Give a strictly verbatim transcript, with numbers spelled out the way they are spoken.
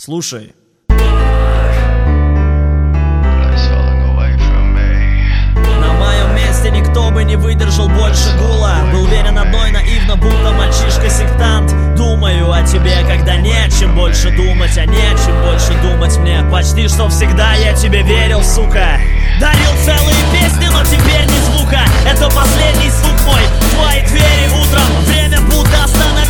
Слушай. На моем месте никто бы не выдержал больше гула. Был верен одной наивно, будто мальчишка-сектант. Думаю о тебе, когда не о чем больше думать, а не о чем больше думать мне. Почти что всегда я тебе верил, сука. Дарил целые песни, но теперь ни звука. Это последний звук мой в твоей двери утром. Время будто остановилось.